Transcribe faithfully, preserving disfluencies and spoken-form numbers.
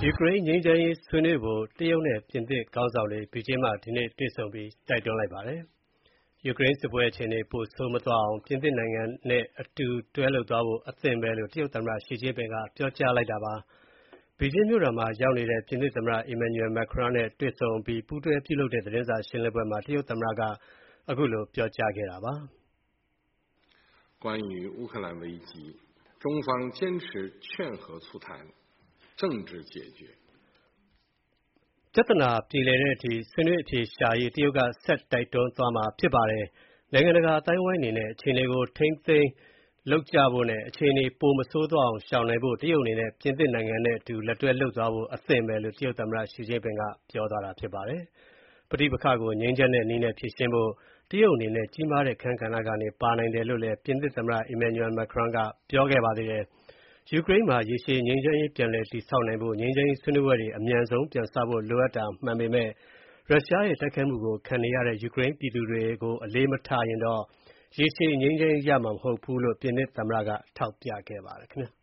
ယူကရိန်းငြိမ်းချမ်းရေးဆွေးနွေးဖို့တရုတ်နဲ့ပြင်သစ်ခေါင်းဆောင်တွေ ဘေကျင်းမှာဒီနေ့တွေ့ဆုံပြီးတိုက်တွန်းလိုက်ပါတယ်။ ယူကရိန်းစစ်ပွဲအခြေအနေပိုဆိုးမသွားအောင် ပြင်သစ်နိုင်ငံနဲ့အတူတွဲလုပ်သွားဖို့အသင့်ပဲလို့ တရုတ်သမ္မတ Xi Jinping ကပြောကြားလိုက်တာပါ။ ဘေကျင်းမြို့တော်မှာရောက်နေတဲ့ ပြင်သစ်သမ္မတ Emmanuel Macron နဲ့တွေ့ဆုံအပြီး ပူးတွဲပြုလုပ်တဲ့သတင်းစာရှင်းလင်းပွဲမှာ တရုတ်သမ္မတက ခုလိုပြောကြားခဲ့တာပါ။关于乌克兰危机，中方坚持劝和促谈，政治解决。 ပြဿနာပြေလည်တဲ့အထိဆွေးနွေးအဖြေရှာရေးတရုတ်ကဆက်တိုက်တွန်းသွားမှာဖြစ်ပါတယ်။နိုင်ငံတကာအသိုင်းအဝိုင်းအနေနဲ့အခြေအနေကိုထိန်းသိမ်းလုပ်ကြဖို့နဲ့အခြေအနေပိုမဆိုးသွားအောင်ရှောင်နိုင်ဖို့တရုတ်အနေနဲ့ပြင်သစ်နိုင်ငံနဲ့အတူလက်တွဲလုပ်သွားဖို့အသင့်ပဲလို့တရုတ်သမ္မတ Xi Jinping ကပြောသွားတာဖြစ်ပါတယ်။ပဋိပက္ခကိုငြိမ်းချမ်းတဲ့နည်းနဲ့ဖြေရှင်းဖို့တရုတ်အနေနဲ့ကြီးမားတဲ့အခန်းကဏ္ဍကနေပါနိုင်တယ်လို့လည်းပြင်သစ်သမ္မတ Emmanuel Macron ကပြောခဲ့ပါသေးတယ်။ယူကရိန်းမှာရေရှည်ငြိမ်းချမ်းရေးပြန်လည်တည်ဆောက်နိုင်ဖို့ငြိမ်းချမ်းရေးဆွေးနွေးပွဲတွေအမြန်ဆုံးပြန်စဖို့လိုအပ်တာမှန်ပေမဲ့ရုရှားရဲ့တိုက်ခိုက်မှုကိုခံနေရတဲ့ယူကရိန်းပြည်သူတွေကိုအလေးမထားရင်တော့ရေရှည်ငြိမ်းချမ်းရေးရမှာမဟုတ်ဘူးလို့ပြင်သစ်သမ္မတကထောက်ပြခဲ့ပါတယ်ခင်ဗျာ